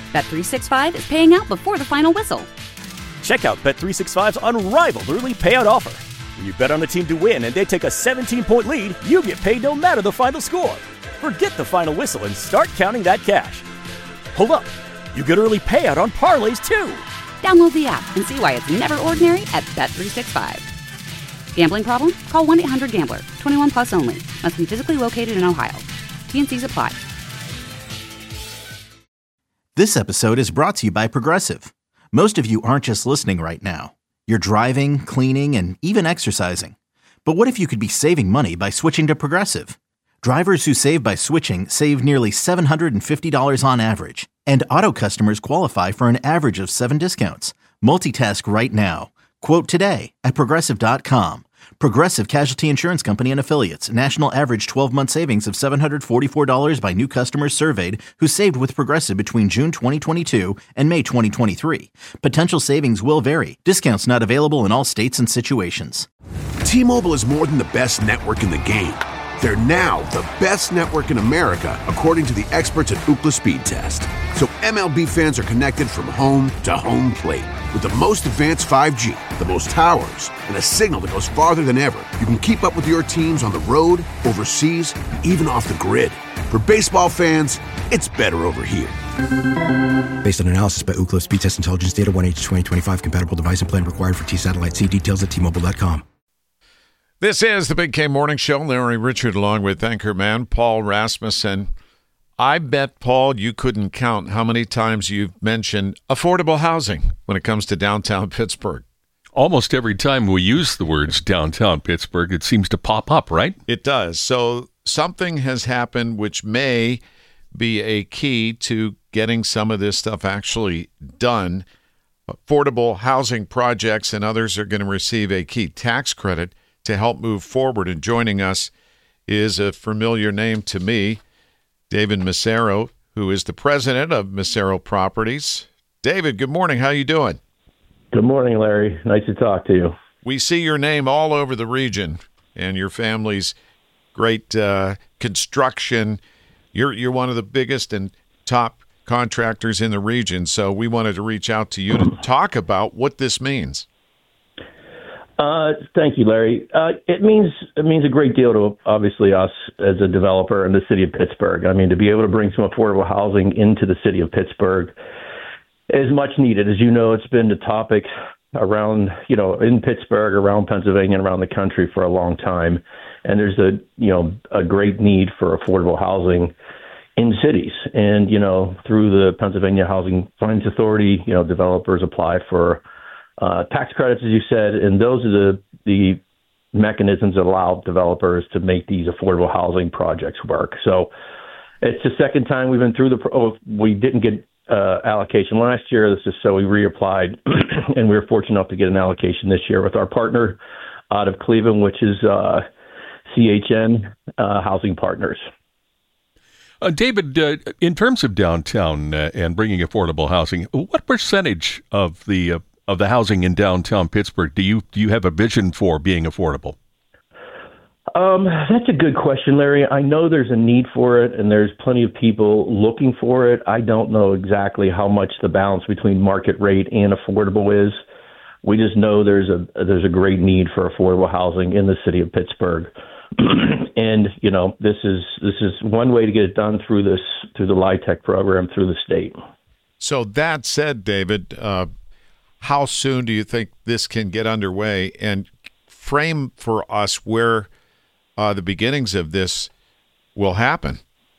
Bet365 is paying out before the final whistle. Check out Bet365's unrivaled early payout offer. When you bet on a team to win and they take a 17-point lead, you get paid no matter the final score. Forget the final whistle and start counting that cash. Hold up. You get early payout on parlays, too. Download the app and see why it's never ordinary at Bet365. Gambling problem? Call 1-800-GAMBLER. 21 plus only. Must be physically located in Ohio. T&Cs apply. This episode is brought to you by Progressive. Most of you aren't just listening right now. You're driving, cleaning, and even exercising. But what if you could be saving money by switching to Progressive? Drivers who save by switching save nearly $750 on average. And auto customers qualify for an average of 7 discounts. Multitask right now. Quote today at Progressive.com. Progressive Casualty Insurance Company and Affiliates. National average 12-month savings of $744 by new customers surveyed who saved with Progressive between June 2022 and May 2023. Potential savings will vary. Discounts not available in all states and situations. T-Mobile is more than the best network in the game. They're now the best network in America, according to the experts at Ookla Speed Test. So MLB fans are connected from home to home plate. With the most advanced 5G, the most towers, and a signal that goes farther than ever, you can keep up with your teams on the road, overseas, and even off the grid. For baseball fans, it's better over here. Based on analysis by Ookla Speed Test Intelligence Data 1H2025 compatible device and plan required for T-Satellite. See details at T-Mobile.com. This is the Big K Morning Show. Larry Richard along with anchorman Paul Rasmussen. I bet, Paul, you couldn't count how many times you've mentioned affordable housing when it comes to downtown Pittsburgh. Almost every time we use the words downtown Pittsburgh, it seems to pop up, right? It does. So something has happened which may be a key to getting some of this stuff actually done. Affordable housing projects and others are going to receive a key tax credit to help move forward. And joining us is a familiar name to me, David Massaro, who is the president of Massaro Properties. David, good morning. How you doing? Good morning, Larry. Nice to talk to you. We see your name all over the region and your family's great construction. You're one of the biggest and top contractors in the region, so we wanted to reach out to you to talk about what this means. Thank you, Larry. It means a great deal to, obviously, us as a developer in the city of Pittsburgh. I mean, to be able to bring some affordable housing into the city of Pittsburgh is much needed. As you know, it's been the topic around, in Pittsburgh, around Pennsylvania, and around the country for a long time. And there's a great need for affordable housing in cities. And, through the Pennsylvania Housing Finance Authority, developers apply for tax credits, as you said, and those are the mechanisms that allow developers to make these affordable housing projects work. So it's the second time we've been through we didn't get allocation last year. So we reapplied, and we were fortunate enough to get an allocation this year with our partner out of Cleveland, which is CHN Housing Partners. David, in terms of downtown and bringing affordable housing, what percentage of the housing in downtown Pittsburgh do you have a vision for being affordable? That's a good question, Larry. I know there's a need for it, and there's plenty of people looking for it. I don't know exactly how much the balance between market rate and affordable is. We just know there's a great need for affordable housing in the city of Pittsburgh. And, this is one way to get it done through the LIHTC program through the state. So that said, David, how soon do you think this can get underway, and frame for us where the beginnings of this will happen?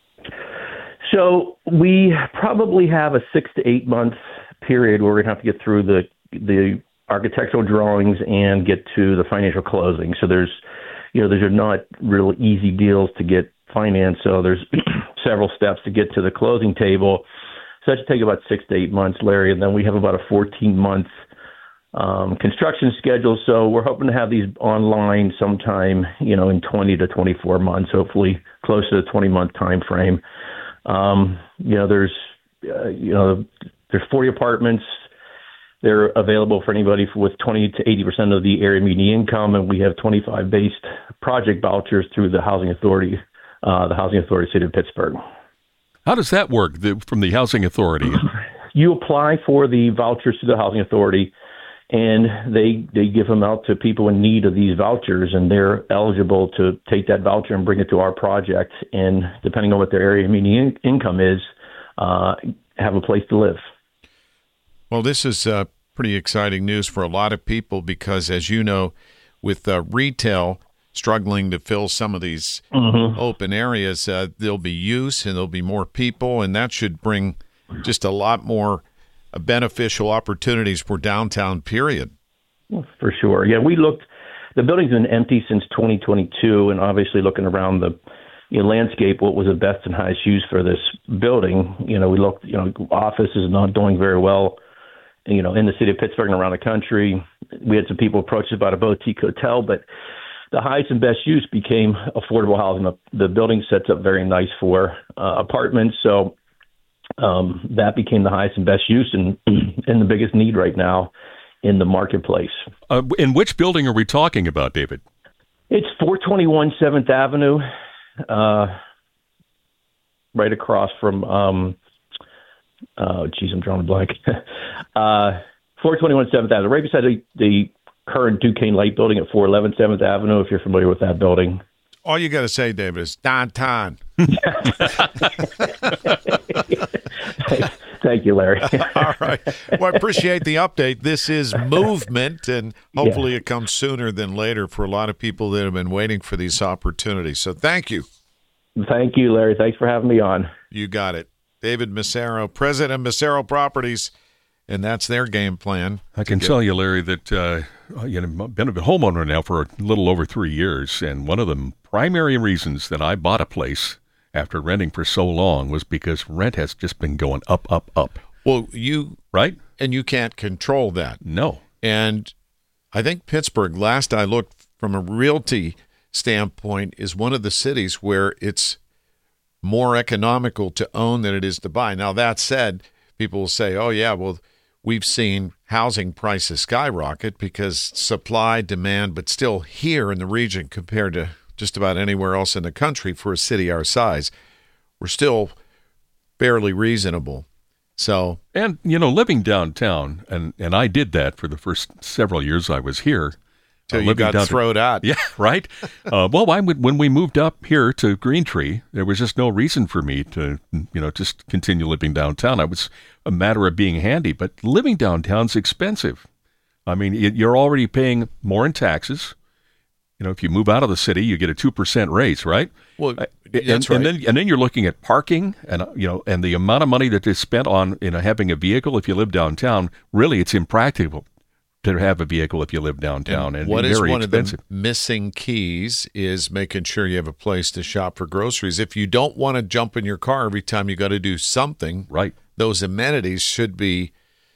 So we probably have a 6 to 8 month period where we're going to have to get through the architectural drawings and get to the financial closing. So there's not really easy deals to get financed. So there's several steps to get to the closing table. So that should take about 6 to 8 months, Larry, and then we have about a 14-month construction schedule. So we're hoping to have these online sometime, in 20 to 24 months, hopefully close to the 20-month time frame. There's 40 apartments. They're available for anybody with 20 to 80% of the area median income, and we have 25 based project vouchers through the Housing Authority, City of Pittsburgh. How does that work from the Housing Authority? you apply for the vouchers to the Housing Authority, and they give them out to people in need of these vouchers, and they're eligible to take that voucher and bring it to our project. And depending on what their area median income is, have a place to live. Well, this is pretty exciting news for a lot of people because, as you know, with retail struggling to fill some of these open areas, there'll be use and there'll be more people, and that should bring just a lot more beneficial opportunities for downtown, period. For sure. Yeah, the building's been empty since 2022, and obviously looking around the landscape, what was the best and highest use for this building? We looked, office is not doing very well, in the city of Pittsburgh and around the country. We had some people approach us about a boutique hotel, but the highest and best use became affordable housing. The building sets up very nice for apartments, so that became the highest and best use and the biggest need right now in the marketplace. In which building are we talking about, David? It's 421 7th Avenue, right across from, I'm drawing a blank. 421 7th Avenue, right beside the current Duquesne Light building at 411 7th Avenue, if you're familiar with that building. All you got to say, David, is downtown. Thank you, Larry. All right. Well, I appreciate the update. This is movement, and hopefully it comes sooner than later for a lot of people that have been waiting for these opportunities. So thank you. Thank you, Larry. Thanks for having me on. You got it. David Massaro, president of Massaro Properties, and that's their game plan. I can tell you, Larry, that I've been a homeowner now for a little over 3 years, and one of the primary reasons that I bought a place after renting for so long was because rent has just been going up, up, up. Well, right? And you can't control that. No. And I think Pittsburgh, last I looked from a realty standpoint, is one of the cities where it's more economical to own than it is to buy. Now, that said, people will say, oh, yeah, well, we've seen housing prices skyrocket because supply, demand, but still here in the region compared to just about anywhere else in the country for a city our size, we're still fairly reasonable. So, and living downtown, and I did that for the first several years I was here. Till you got thrown out. Yeah, right. When we moved up here to Green Tree, there was just no reason for me to, just continue living downtown. It was a matter of being handy, but living downtown's expensive. I mean, you're already paying more in taxes. If you move out of the city, you get a 2% raise, right? Well, that's right. And then you're looking at parking, and and the amount of money that is spent on having a vehicle if you live downtown. Really, it's impractical to have a vehicle if you live downtown, and what very is one expensive. Of the missing keys is making sure you have a place to shop for groceries. If you don't want to jump in your car every time you got to do something, right? Those amenities should be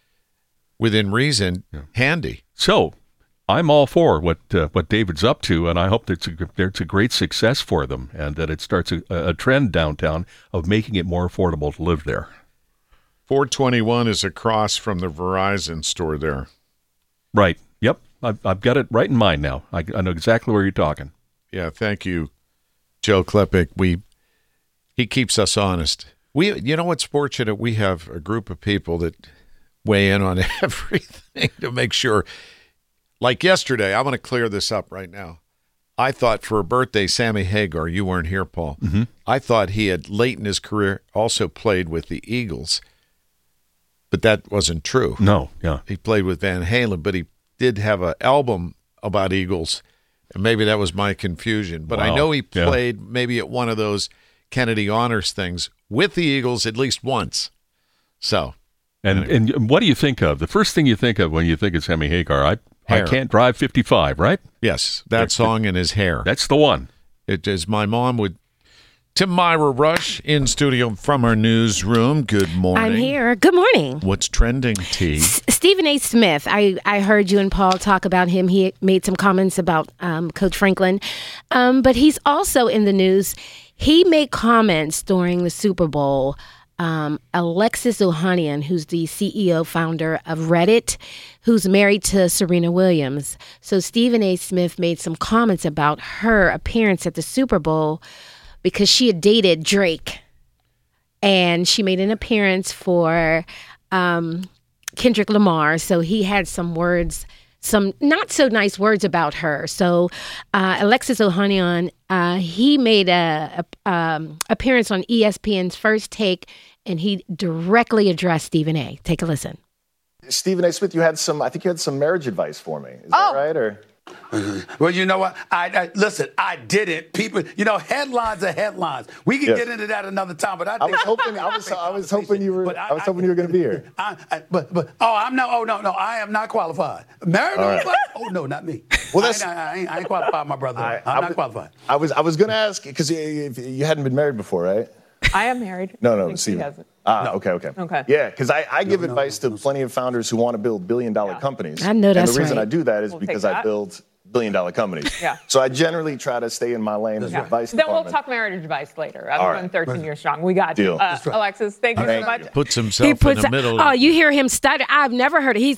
within reason, handy. So, I'm all for what David's up to, and I hope that it's a great success for them, and that it starts a trend downtown of making it more affordable to live there. 421 is across from the Verizon store there. Right. Yep. I've got it right in mind now. I know exactly where you're talking. Yeah. Thank you, Joe Klepek. He keeps us honest. What's fortunate? We have a group of people that weigh in on everything to make sure. Like yesterday, I'm going to clear this up right now. I thought for a birthday, Sammy Hagar, you weren't here, Paul. Mm-hmm. I thought he had late in his career also played with the Eagles. But that wasn't true. No, yeah. He played with Van Halen, but he did have an album about Eagles, and maybe that was my confusion. But wow. I know he played maybe at one of those Kennedy Honors things with the Eagles at least once. So, and what do you think of? The first thing you think of when you think of Sammy Hagar, I Can't Drive 55, right? Yes, that song and his hair. That's the one. It is. My mom would. Tamira Rush in studio from our newsroom. Good morning. I'm here. Good morning. What's trending, T? Stephen A. Smith. I heard you and Paul talk about him. He made some comments about Coach Franklin. But he's also in the news. He made comments during the Super Bowl. Alexis Ohanian, who's the CEO founder of Reddit, who's married to Serena Williams. So Stephen A. Smith made some comments about her appearance at the Super Bowl because she had dated Drake. And she made an appearance for Kendrick Lamar. So he had some words, some not so nice words about her. So Alexis Ohanian, he made a appearance on ESPN's First Take, and he directly addressed Stephen A. Take a listen. Stephen A. Smith, I think you had some marriage advice for me. Is that right? Or well, you know what? Listen, I did it. People, headlines are headlines. We can get into that another time. But I was hoping you were going to be here. I am not qualified. Married? Right. Oh no, not me. Well, I ain't qualified, my brother. I'm not qualified. I was going to ask because you hadn't been married before, right? I am married. No, Steve hasn't. Okay. Yeah, because I give advice to plenty of founders who want to build billion-dollar companies. I know that's right. And the reason I do that is because I build billion-dollar companies. Yeah. So I generally try to stay in my lane as advice Then we'll talk marriage advice later. I'm going 13 years strong. We got you. Alexis, thank you so much. Puts himself in the middle. Oh, you hear him stutter. I've never heard it. He's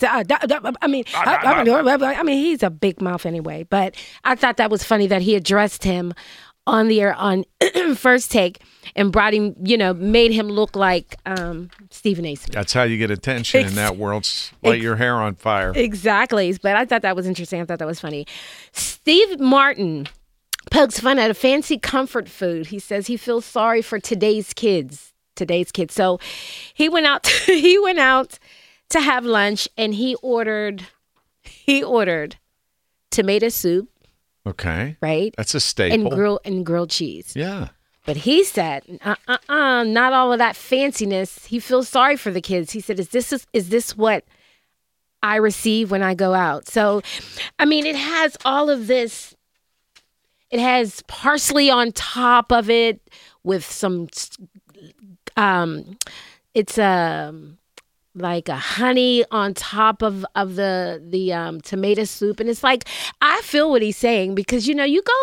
he's a big mouth anyway. But I thought that was funny that he addressed him on the air on First Take and brought him, made him look like Stephen A. Smith. That's how you get attention in that world. Light your hair on fire. Exactly. But I thought that was interesting. I thought that was funny. Steve Martin pokes fun at a fancy comfort food. He says he feels sorry for today's kids. So he went out to have lunch, and he ordered tomato soup. Okay. Right? That's a staple. And grilled cheese. Yeah. But he said, not all of that fanciness. He feels sorry for the kids. He said, is this what I receive when I go out? So, it has all of this. It has parsley on top of it with some, it's like a honey on top of the tomato soup. And it's like, I feel what he's saying because, you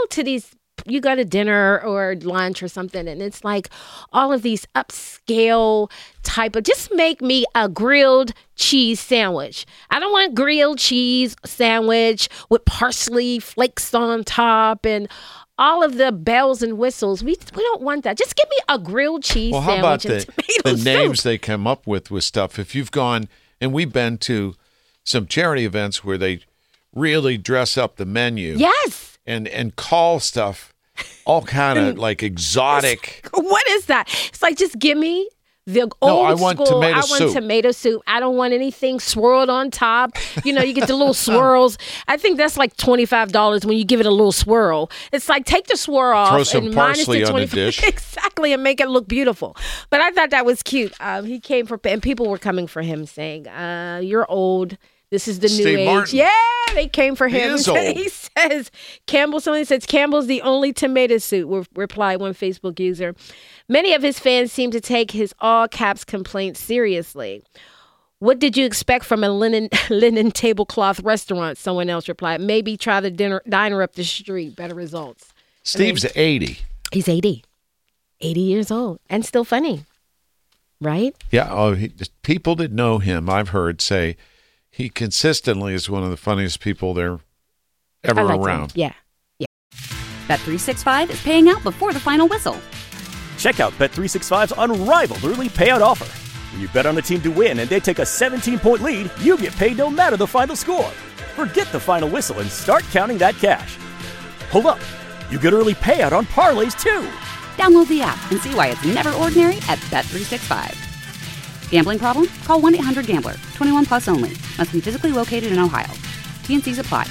go to dinner or lunch or something, and it's like all of these upscale type of, just make me a grilled cheese sandwich. I don't want grilled cheese sandwich with parsley flakes on top and all of the bells and whistles. We don't want that. Just give me a grilled cheese sandwich. Well, how about the names they come up with stuff? If you've gone, and we've been to some charity events where they really dress up the menu. Yes. And call stuff all kind of like exotic. What is that? It's like, just give me the old school. I want tomato soup. I don't want anything swirled on top. You get the little swirls. I think that's like $25 when you give it a little swirl. It's like, take the swirl off. Throw some parsley on the dish. Exactly, and make it look beautiful. But I thought that was cute. He came for, and people were coming for him saying, you're old. This is the new age. Martin. Yeah, they came for him. He is old. He says, somebody says, Campbell's the only tomato soup, replied one Facebook user. Many of his fans seem to take his all caps complaints seriously. What did you expect from a linen tablecloth restaurant? Someone else replied. Maybe try the diner up the street. Better results. Steve's 80. He's 80. 80 years old and still funny. Right? Yeah. People that know him, I've heard say, he consistently is one of the funniest people there ever around. Him. Yeah. Bet365 is paying out before the final whistle. Check out Bet365's unrivaled early payout offer. When you bet on a team to win and they take a 17-point lead, you get paid no matter the final score. Forget the final whistle and start counting that cash. Hold up. You get early payout on parlays, too. Download the app and see why it's never ordinary at Bet365. Gambling problem? Call 1-800-GAMBLER. 21 plus only. Must be physically located in Ohio. T&Cs apply.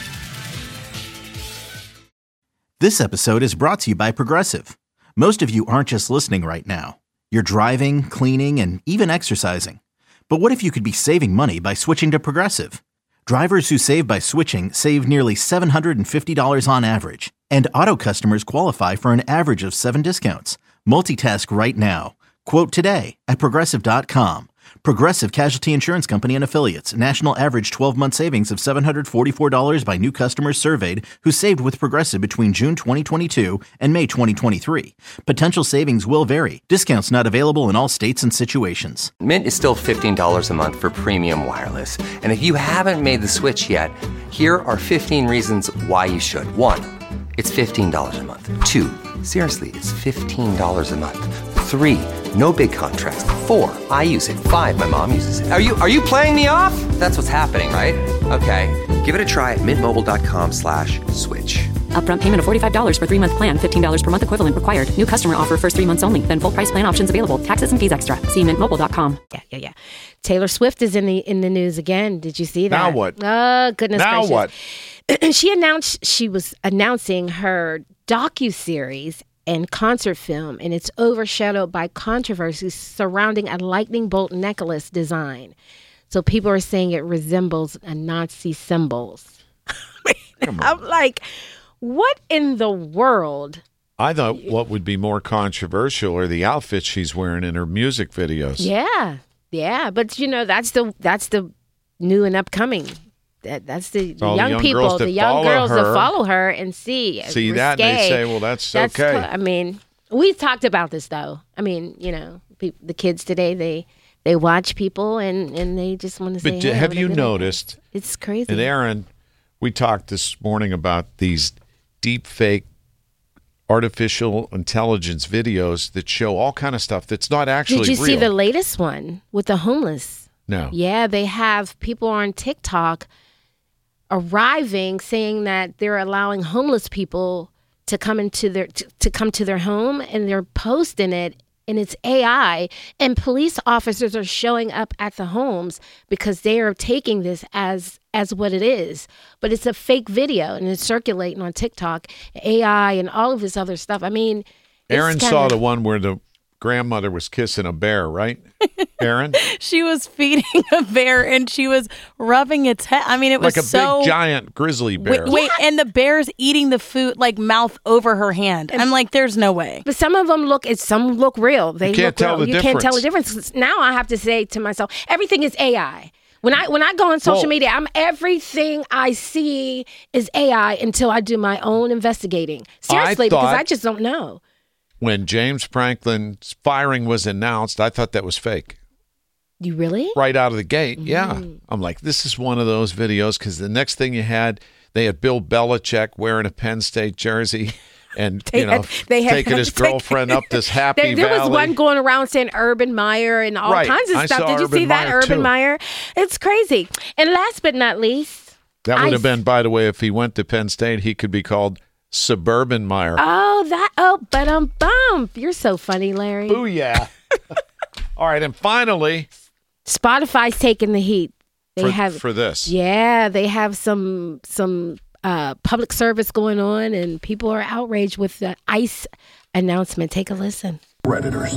This episode is brought to you by Progressive. Most of you aren't just listening right now. You're driving, cleaning, and even exercising. But what if you could be saving money by switching to Progressive? Drivers who save by switching save nearly $750 on average. And auto customers qualify for an average of 7 discounts. Multitask right now. Quote today at Progressive.com. Progressive Casualty Insurance Company and Affiliates. National average 12-month savings of $744 by new customers surveyed who saved with Progressive between June 2022 and May 2023. Potential savings will vary. Discounts not available in all states and situations. Mint is still $15 a month for premium wireless. And if you haven't made the switch yet, here are 15 reasons why you should. 1, it's $15 a month. 2, seriously, it's $15 a month. 3, no big contracts. 4, I use it. 5, my mom uses it. Are you playing me off? That's what's happening, right? Okay, give it a try at mintmobile.com/switch. Upfront payment of $45 for 3-month plan. $15 per month equivalent required. New customer offer first 3 months only. Then full price plan options available. Taxes and fees extra. See mintmobile.com. Yeah. Taylor Swift is in the news again. Did you see that? Now what? Oh, goodness now gracious. What? She was announcing her docuseries and concert film, and it's overshadowed by controversies surrounding a lightning bolt necklace design. So people are saying it resembles a Nazi symbols. I'm like, what in the world? I thought what would be more controversial are the outfits she's wearing in her music videos. Yeah. But that's the new and upcoming. That's the young people, the young girls that follow her and see that, and they say, well, that's okay. I mean, we've talked about this though. I mean, the kids today, they watch people and they just want to say. But have you noticed? It's crazy. And Aaron, we talked this morning about these deep fake artificial intelligence videos that show all kind of stuff that's not actually real. Did you see the latest one with the homeless? No. Yeah, they have people on TikTok arriving saying that they're allowing homeless people to come to their home, and they're posting it, and it's AI, and police officers are showing up at the homes because they are taking this as what it is. But it's a fake video, and it's circulating on TikTok, AI, and all of this other stuff. I mean, Aaron saw the one where the grandmother was kissing a bear, right? Aaron? She was feeding a bear and she was rubbing its head. I mean, it was like a big giant grizzly bear. Wait, and the bear's eating the food like mouth over her hand. I'm like, there's no way. But some of them look real. You can't tell the difference. You can't tell the difference. Now I have to say to myself, everything is AI. When I go on social media, everything I see is AI until I do my own investigating. Seriously, because I just don't know. When James Franklin's firing was announced, I thought that was fake. You really? Right out of the gate, yeah. I'm like, this is one of those videos, because the next thing they had Bill Belichick wearing a Penn State jersey and, taking his girlfriend up this happy there valley. was one going around saying Urban Meyer and all kinds of stuff. Did you see that, Urban Meyer? It's crazy. And last but not least. That would have been, by the way, if he went to Penn State, he could be called Suburban Meyer. Bump. You're so funny, Larry. Booyah. All right, and finally, Spotify's taking the heat. For this. Yeah, they have some public service going on, and people are outraged with the ICE announcement. Take a listen. Redditors.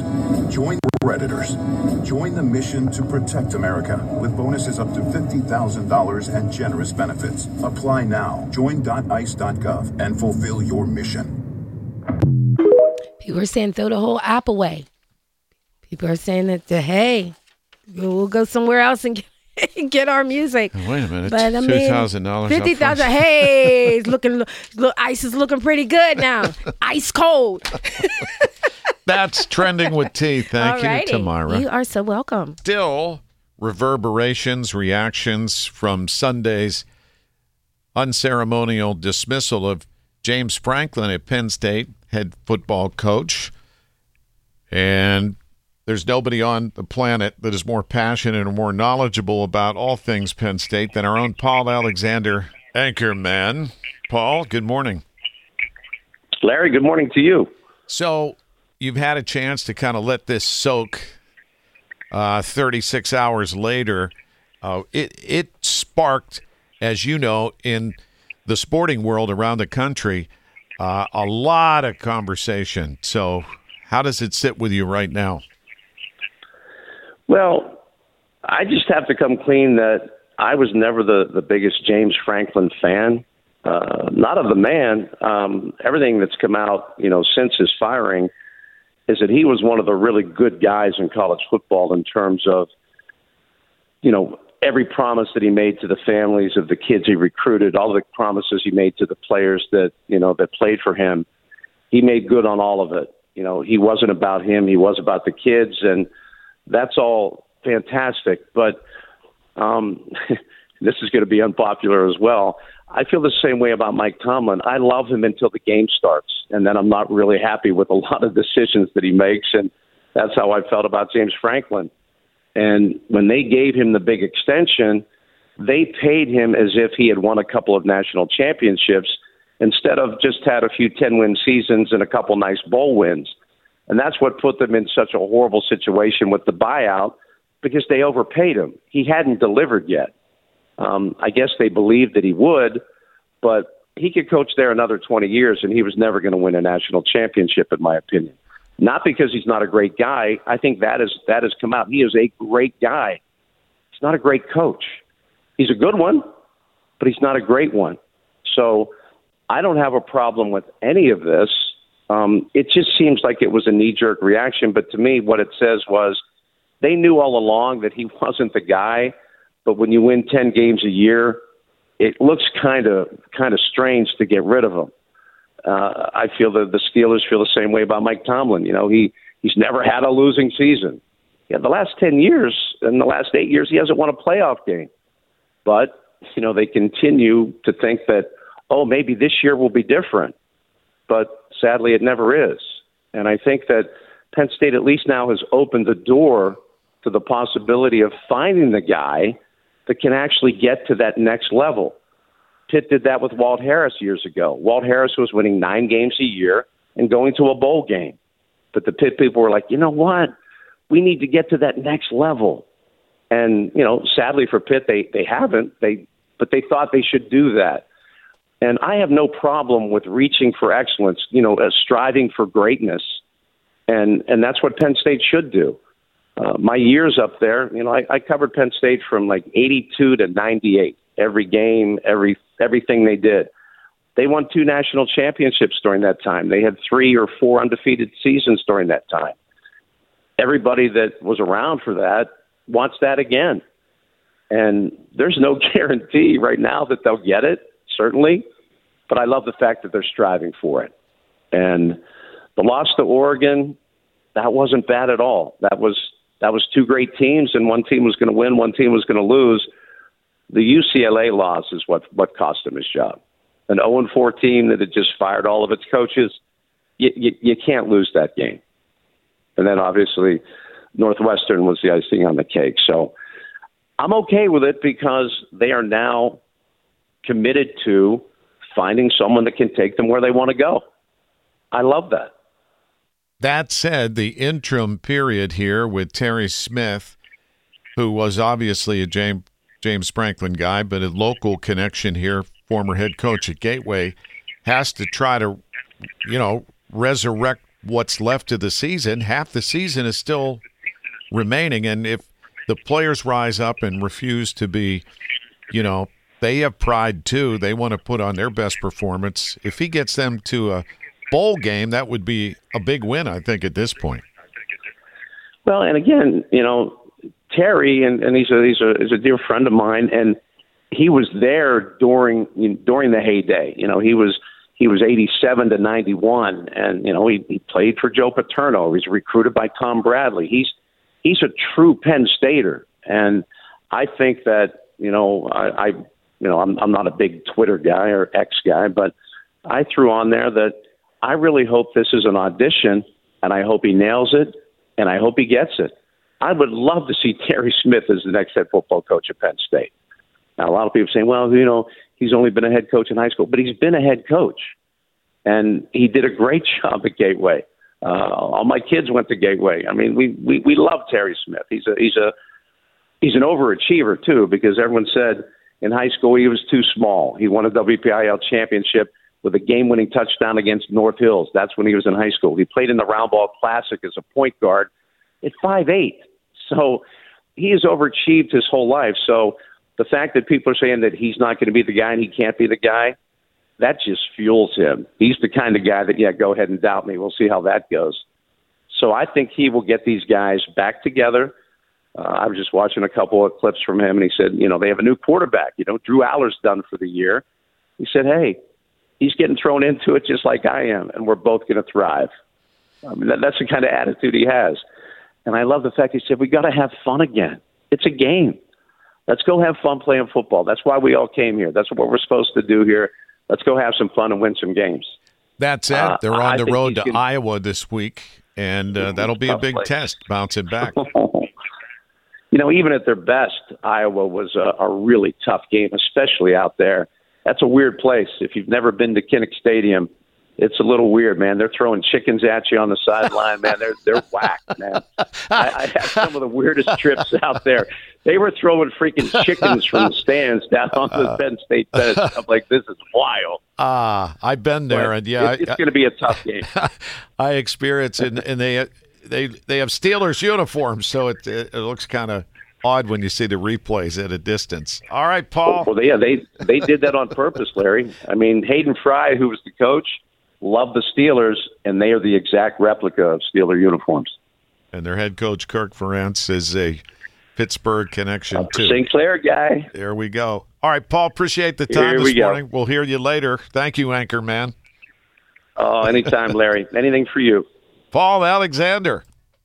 Join the mission to protect America with bonuses up to $50,000 and generous benefits. Apply now. Join.ice.gov and fulfill your mission. People are saying throw the whole app away. People are saying that, hey, we'll go somewhere else and get our music. Wait a minute. But, $2,000. $50,000. Hey, ICE is looking pretty good now. Ice cold. That's Trending with T. Thank you, Tamara. You are so welcome. Still, reverberations, reactions from Sunday's unceremonial dismissal of James Franklin at Penn State, head football coach. And there's nobody on the planet that is more passionate or more knowledgeable about all things Penn State than our own Paul Alexander, anchorman. Paul, good morning. Larry, good morning to you. So you've had a chance to kind of let this soak 36 hours later. It sparked, as you know, in the sporting world around the country, a lot of conversation. So how does it sit with you right now? Well, I just have to come clean that I was never the biggest James Franklin fan, not of the man. Everything that's come out, since his firing is that he was one of the really good guys in college football in terms of, every promise that he made to the families of the kids he recruited, all the promises he made to the players that played for him. He made good on all of it. He wasn't about him. He was about the kids, and that's all fantastic. But this is going to be unpopular as well. I feel the same way about Mike Tomlin. I love him until the game starts, and then I'm not really happy with a lot of decisions that he makes. And That's how I felt about James Franklin. And when they gave him the big extension, they paid him as if he had won a couple of national championships instead of just had a few 10-win seasons and a couple nice bowl wins. And that's what put them in such a horrible situation with the buyout, because they overpaid him. He hadn't delivered yet. I guess they believed that he would, but he could coach there another 20 years, and he was never going to win a national championship, in my opinion. Not because he's not a great guy. I think that has come out. He is a great guy. He's not a great coach. He's a good one, but he's not a great one. So I don't have a problem with any of this. It just seems like it was a knee-jerk reaction. But to me, what it says was they knew all along that he wasn't the guy. But when you win 10 games a year, it looks kind of strange to get rid of him. I feel that the Steelers feel the same way about Mike Tomlin. You know, he's never had a losing season. Yeah, the last 10 years and the last 8 years, he hasn't won a playoff game. But, you know, they continue to think that, oh, maybe this year will be different. But sadly, it never is. And I think that Penn State at least now has opened the door to the possibility of finding the guy that can actually get to that next level. Pitt did that with Walt Harris years ago. Walt Harris was winning 9 games a year and going to a bowl game. But the Pitt people were like, you know what? We need to get to that next level. And, you know, sadly for Pitt, they haven't. But they thought they should do that. And I have no problem with reaching for excellence, you know, striving for greatness. And that's what Penn State should do. My years up there, you know, I covered Penn State from like 82 to 98. Every game, everything they did. They won 2 national championships during that time. They had 3 or 4 undefeated seasons during that time. Everybody that was around for that wants that again. And there's no guarantee right now that they'll get it, certainly. But I love the fact that they're striving for it. And the loss to Oregon, that wasn't bad at all. That was 2 great teams, and one team was going to win, one team was going to lose. The UCLA loss is what cost him his job. An 0-4 team that had just fired all of its coaches, you can't lose that game. And then obviously Northwestern was the icing on the cake. So I'm okay with it because they are now committed to finding someone that can take them where they want to go. I love that. That said, the interim period here with Terry Smith, who was obviously a James Franklin guy, but a local connection here, former head coach at Gateway, has to try to, you know, resurrect what's left of the season. Half the season is still remaining, and if the players rise up and refuse to be, you know, they have pride too. They want to put on their best performance. If he gets them to a bowl game, that would be a big win, I think, at this point. Well, and again, you know, Terry, and he's a dear friend of mine, and he was there during the heyday. You know, he was 87 to 91, and you know he played for Joe Paterno. He's recruited by Tom Bradley. He's a true Penn Stater, and I think that I'm not a big Twitter guy or X guy, but I threw on there that I really hope this is an audition, and I hope he nails it, and I hope he gets it. I would love to see Terry Smith as the next head football coach at Penn State. Now, a lot of people are saying, well, you know, he's only been a head coach in high school, but he's been a head coach, and he did a great job at Gateway. All my kids went to Gateway. I mean, we love Terry Smith. He's an overachiever too, because everyone said in high school he was too small. He won a WPIAL championship with a game-winning touchdown against North Hills. That's when he was in high school. He played in the Round Ball Classic as a point guard at 5'8". So he has overachieved his whole life. So the fact that people are saying that he's not going to be the guy and he can't be the guy, that just fuels him. He's the kind of guy that, yeah, go ahead and doubt me. We'll see how that goes. So I think he will get these guys back together. I was just watching a couple of clips from him, and he said, you know, they have a new quarterback. You know, Drew Aller's done for the year. He said, hey, he's getting thrown into it just like I am, and we're both going to thrive. I mean, that's the kind of attitude he has. And I love the fact he said, we got to have fun again. It's a game. Let's go have fun playing football. That's why we all came here. That's what we're supposed to do here. Let's go have some fun and win some games. That said, they're on the road to Iowa this week. and that'll be a big test, bouncing back. Even at their best, Iowa was a really tough game, especially out there. That's a weird place. If you've never been to Kinnick Stadium, it's a little weird, man. They're throwing chickens at you on the sideline, man. They're whacked, man. I had some of the weirdest trips out there. They were throwing freaking chickens from the stands down on the Penn State bench. I'm like, this is wild. I've been there, and it's going to be a tough game. I experienced it, and they have Steelers uniforms, so it looks kind of odd when you see the replays at a distance. All right, Paul. Well, yeah, they did that on purpose, Larry. I mean, Hayden Fry, who was the coach, loved the Steelers, and they are the exact replica of Steeler uniforms. And their head coach, Kirk Ferentz, is a Pittsburgh connection, too. St. Clair guy. There we go. All right, Paul, appreciate the time this morning. We'll hear you later. Thank you, anchor man. Oh, anytime, Larry. Anything for you. Paul Alexander.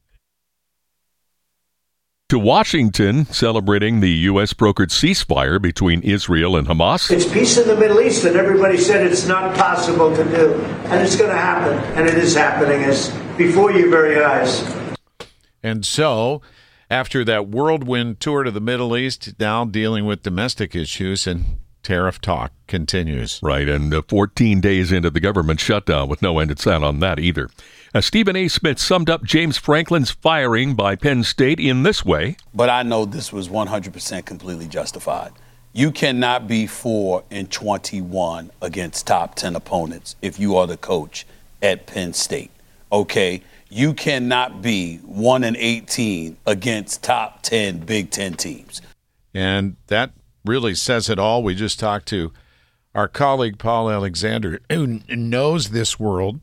To Washington, celebrating the U.S. brokered ceasefire between Israel and Hamas. It's peace in the Middle East, and everybody said it's not possible to do. And it's going to happen, and it is happening. It's before your very eyes. And so, after that whirlwind tour to the Middle East, now dealing with domestic issues, and tariff talk continues. Right, and 14 days into the government shutdown with no end in sight on that either. Stephen A. Smith summed up James Franklin's firing by Penn State in this way. But I know this was 100% completely justified. You cannot be 4-21 against top 10 opponents if you are the coach at Penn State, okay? You cannot be 1-18 against top 10 Big Ten teams. And that really says it all. We just talked to our colleague, Paul Alexander, who knows this world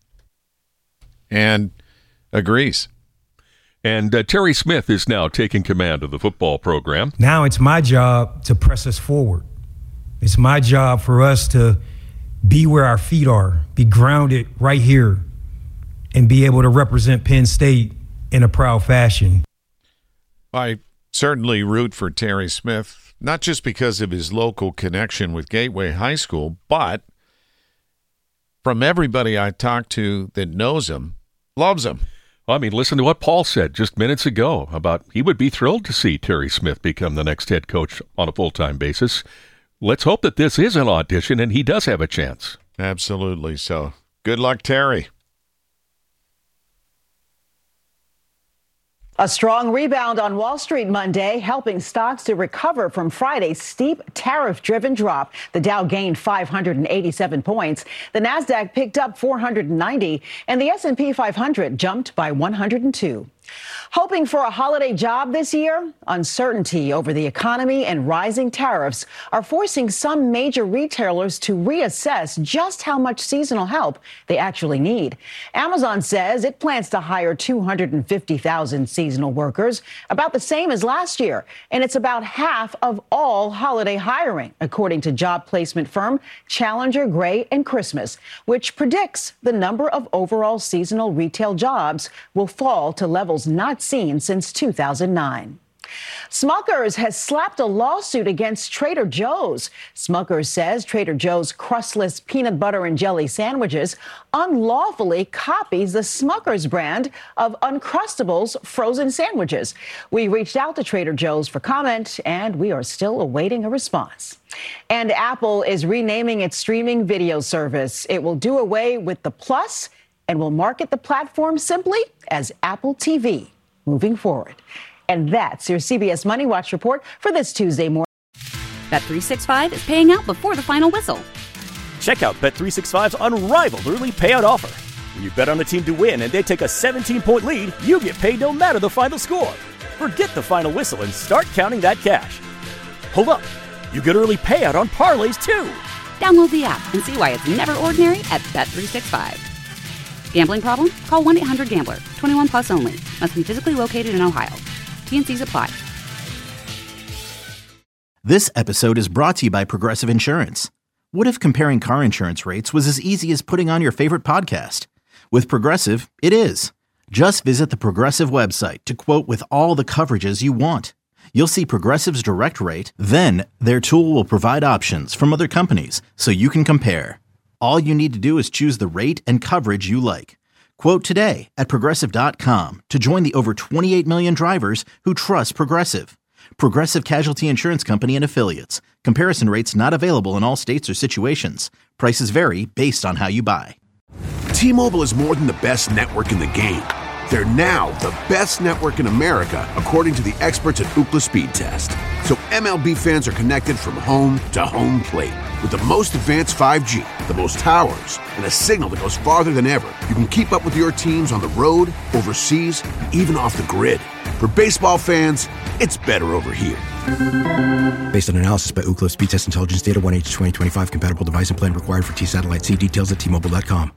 and agrees. And Terry Smith is now taking command of the football program. Now it's my job to press us forward. It's my job for us to be where our feet are, be grounded right here, and be able to represent Penn State in a proud fashion. I certainly root for Terry Smith, not just because of his local connection with Gateway High School, but from everybody I talked to that knows him, loves him. I mean, listen to what Paul said just minutes ago about he would be thrilled to see Terry Smith become the next head coach on a full-time basis. Let's hope that this is an audition and he does have a chance. Absolutely. So good luck, Terry. A strong rebound on Wall Street Monday, helping stocks to recover from Friday's steep tariff-driven drop. The Dow gained 587 points. The Nasdaq picked up 490, and the S&P 500 jumped by 102. Hoping for a holiday job this year? Uncertainty over the economy and rising tariffs are forcing some major retailers to reassess just how much seasonal help they actually need. Amazon says it plans to hire 250,000 seasonal workers, about the same as last year, and it's about half of all holiday hiring, according to job placement firm Challenger, Gray & Christmas, which predicts the number of overall seasonal retail jobs will fall to levels not seen since 2009. Smucker's has slapped a lawsuit against Trader Joe's. Smucker's says Trader Joe's crustless peanut butter and jelly sandwiches unlawfully copies the Smucker's brand of Uncrustables frozen sandwiches. We reached out to Trader Joe's for comment, and we are still awaiting a response. And Apple is renaming its streaming video service. It will do away with the Plus and will market the platform simply as Apple TV moving forward. And that's your CBS Money Watch report for this Tuesday morning. Bet365 is paying out before the final whistle. Check out Bet365's unrivaled early payout offer. When you bet on a team to win and they take a 17-point lead, you get paid no matter the final score. Forget the final whistle and start counting that cash. Hold up. You get early payout on parlays, too. Download the app and see why it's never ordinary at Bet365. Gambling problem? Call 1-800-GAMBLER. 21 plus only. Must be physically located in Ohio. T&Cs apply. This episode is brought to you by Progressive Insurance. What if comparing car insurance rates was as easy as putting on your favorite podcast? With Progressive, it is. Just visit the Progressive website to quote with all the coverages you want. You'll see Progressive's direct rate, then their tool will provide options from other companies so you can compare. All you need to do is choose the rate and coverage you like. Quote today at Progressive.com to join the over 28 million drivers who trust Progressive. Progressive Casualty Insurance Company and Affiliates. Comparison rates not available in all states or situations. Prices vary based on how you buy. T-Mobile is more than the best network in the game. They're now the best network in America, according to the experts at Ookla Speed Test. So MLB fans are connected from home to home plate. With the most advanced 5G, the most towers, and a signal that goes farther than ever, you can keep up with your teams on the road, overseas, and even off the grid. For baseball fans, it's better over here. Based on analysis by Ookla Speed Test Intelligence Data 1H2025 compatible device and plan required for T-Satellite. See details at T-Mobile.com.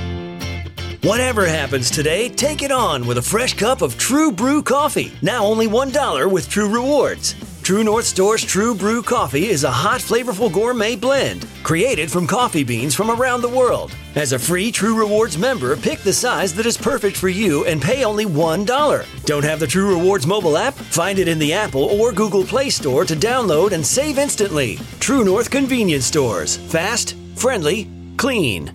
Whatever happens today, take it on with a fresh cup of True Brew coffee. Now only $1 with True Rewards. True North Store's True Brew coffee is a hot, flavorful gourmet blend created from coffee beans from around the world. As a free True Rewards member, pick the size that is perfect for you and pay only $1. Don't have the True Rewards mobile app? Find it in the Apple or Google Play Store to download and save instantly. True North Convenience Stores. Fast, friendly, clean.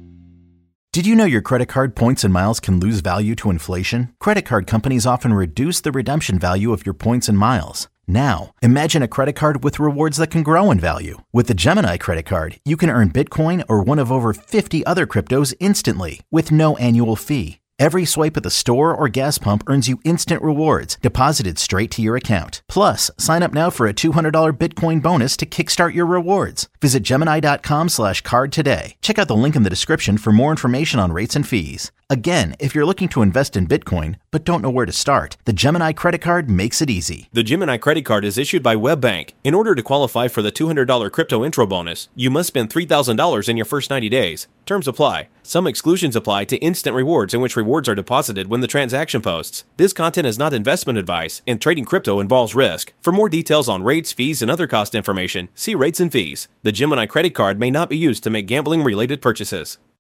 Did you know your credit card points and miles can lose value to inflation? Credit card companies often reduce the redemption value of your points and miles. Now, imagine a credit card with rewards that can grow in value. With the Gemini credit card, you can earn Bitcoin or one of over 50 other cryptos instantly with no annual fee. Every swipe at the store or gas pump earns you instant rewards deposited straight to your account. Plus, sign up now for a $200 Bitcoin bonus to kickstart your rewards. Visit Gemini.com/card today. Check out the link in the description for more information on rates and fees. Again, if you're looking to invest in Bitcoin but don't know where to start, the Gemini credit card makes it easy. The Gemini credit card is issued by WebBank. In order to qualify for the $200 crypto intro bonus, you must spend $3,000 in your first 90 days. Terms apply. Some exclusions apply to instant rewards in which rewards are deposited when the transaction posts. This content is not investment advice, and trading crypto involves risk. For more details on rates, fees, and other cost information, see rates and fees. The Gemini credit card may not be used to make gambling-related purchases.